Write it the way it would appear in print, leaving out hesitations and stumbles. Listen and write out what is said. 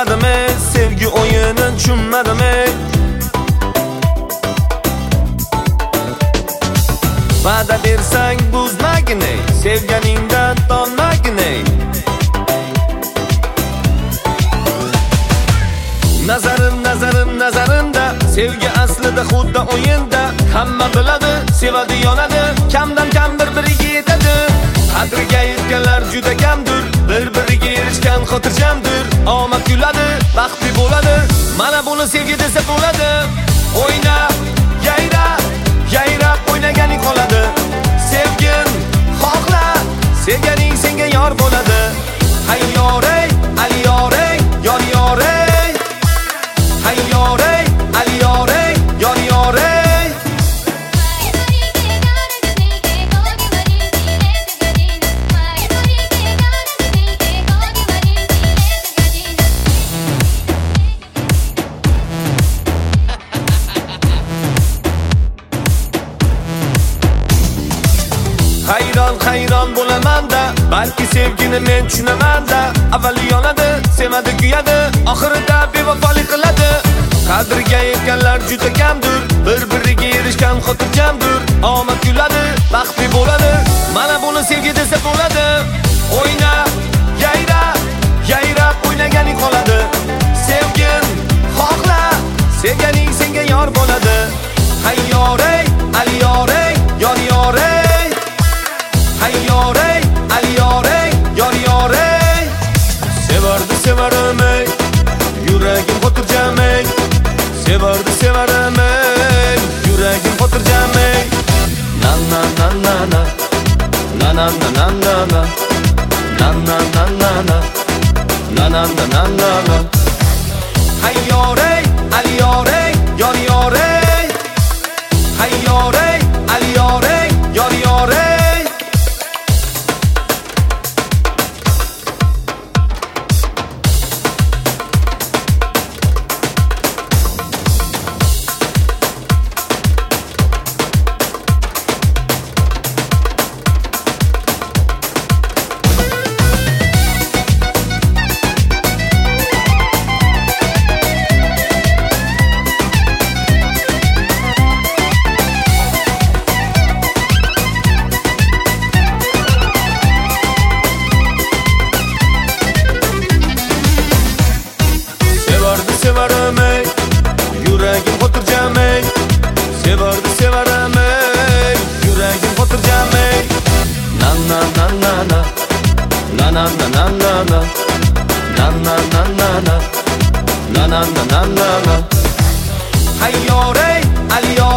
tushunmadimi? Sevgi o'yini tushunmadimi? Va'da bersang buzmagin, sevganingdan tonmagin. Nazarimda sevgi aslida xuddi o'yinda. Hamma biladi, sevadi, yonadi, kamdan kam bir-biriga yetadi. Qadriga yetganlar juda kamdir, bir-biriga erishgan xotirjamdir. Omad kuladi, baxtli bo'ladi, mana buni sevgi desa bo'ladi. O'yna, yayrab o'ynaganing qoladi. Sevgin xohla, sevganing senga yor bo'ladi. Hayyorey, aliyorey, yor-yorey. Hayyorey, aliyorey, yor-yorey. Hayron bo'laman-da, balki sevgini men tushunaman-da. Avvali yonadi, sevadi, kuyadi, oxirida bevafolik qiladi. Qadriga yetganlar juda kamdir, bir-biriga erishgan xotirjamdir. Omad kuladi, baxtli bo'ladi, mana buni sevgi desa bo'ladi. O'yna, yayrab o'ynaganing qoladi. Sevgin xohla, sevganing senga yor bo'ladi. Hayyorey, aliyorey, yor-yorey. Hayyorey, aliyorey, yor-yorey. Sevardim ey, yuragim xotirjam ey. Sevardim ey, yuragim xotirjam ey. Na na na na na, na na na na na na, na na na na na, na na na na na na. Hayyorey, aliyorey, yor-yorey. Hayyorey, aliyorey, yor-yorey. Sevardim ey, yuragim xotirjam ey. Sevardim ey, yuragim xotirjam ey. Na na na na na, na na na na na na, na na na na na, na na na na na. Hayyorey, aliyorey.